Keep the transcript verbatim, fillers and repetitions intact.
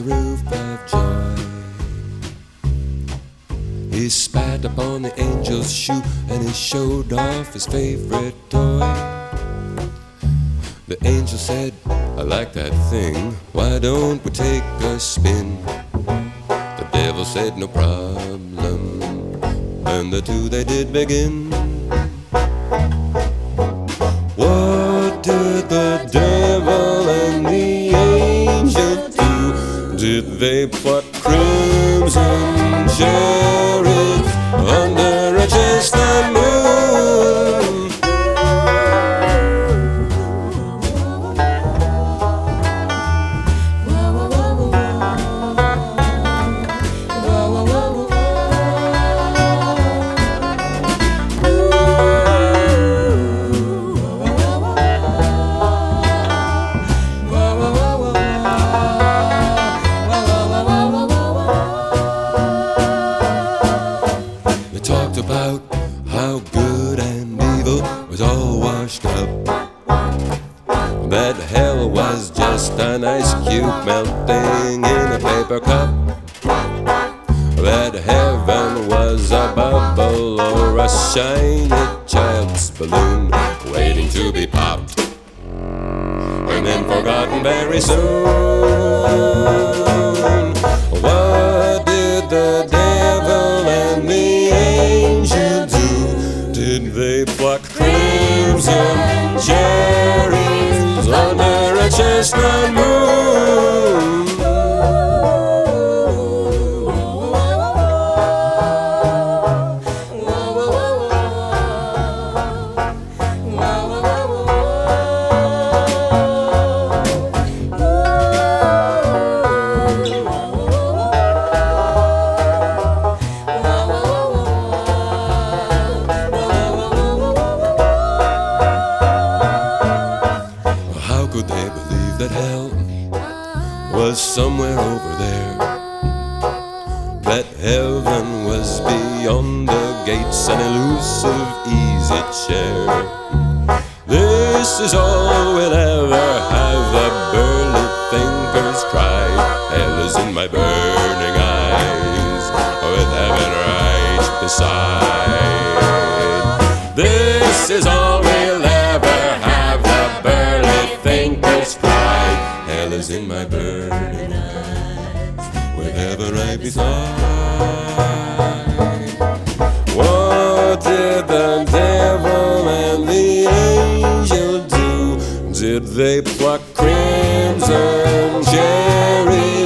roof of joy. He spat upon the angel's shoe and he showed off his favorite toy. The angel said, I like that thing, why don't we take a spin? The devil said, no problem, and the two they did begin. What did the devil and the angel do? Did they pluck crimson cherries under a chestnut moon? About how good and evil was all washed up, that hell was just an ice cube melting in a paper cup, that heaven was a bubble or a shiny child's balloon waiting to be popped and then forgotten very soon. What did the devil and the angel do? Did they pluck crimson cherries under a chestnut moon? Could they believe that hell was somewhere over there, that heaven was beyond the gates, an elusive easy chair? This is all we'll ever have, the burly thinkers cried. Hell is in my burning eyes, with heaven right beside. This is all we'll ever have, the burly thinkers cried. Hell is in my burning eyes, with heaven right beside. What did the devil and the angel do? Did they pluck crimson cherries